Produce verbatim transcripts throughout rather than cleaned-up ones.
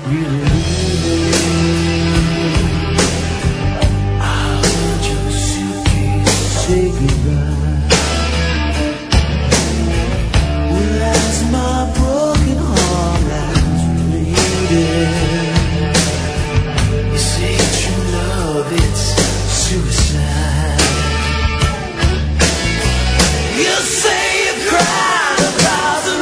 really leaving. I want your suitcase to say goodbye. Well, as my broken heart lies bleeding, you say true love, it's suicide. You say you cried a thousand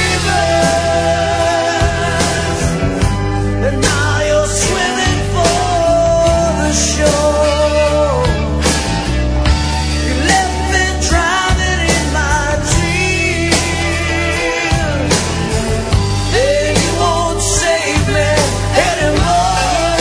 rivers, and now you're swimming for the shore. You left me drowning in my tears, and you won't save me anymore.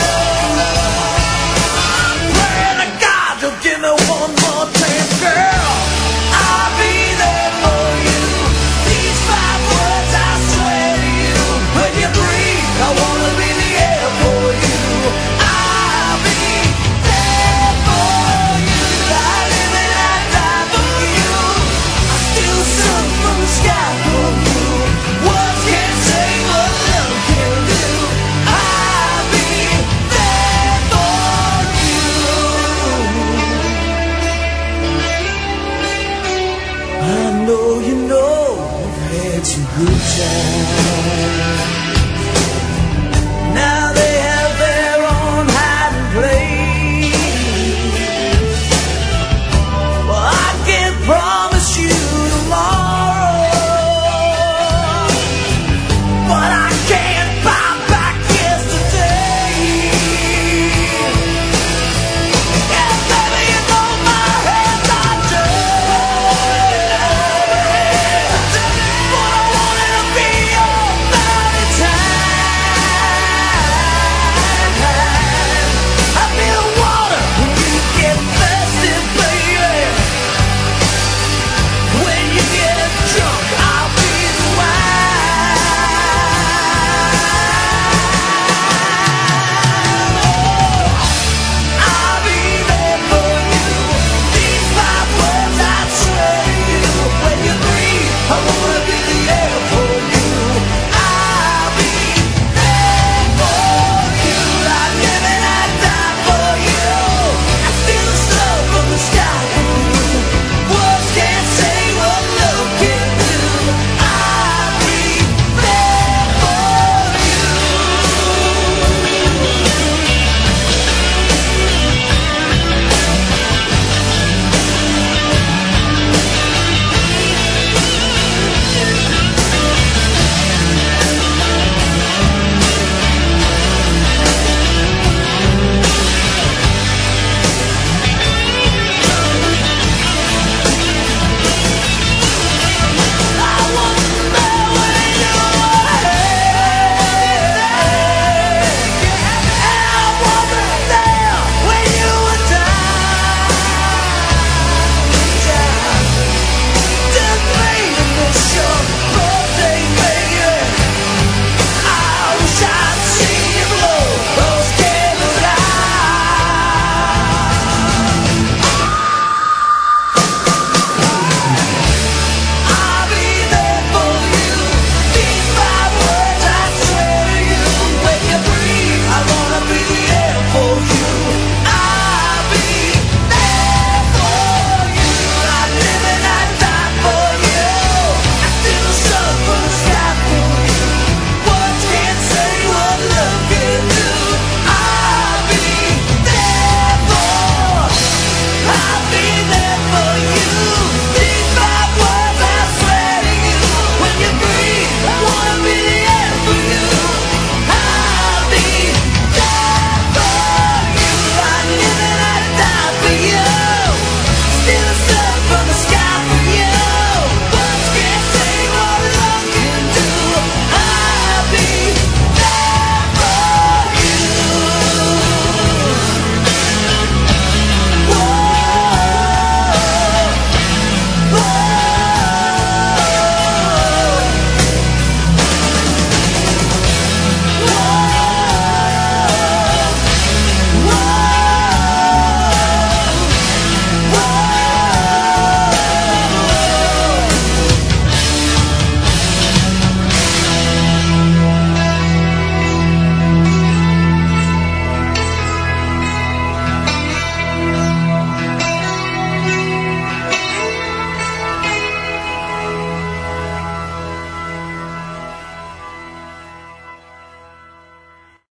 I'm praying to God you'll give me one more chance, girl. I'll be there for you. These five words I swear to you. When you breathe, I wanna be the air for you. I'll be there for you. I live and I die for you. I steal sun from the sky for you. Words can't say what love can do. I'll be there for you. I know you know you've had some good times. Now they have their own hiding place. Well, I can't promise you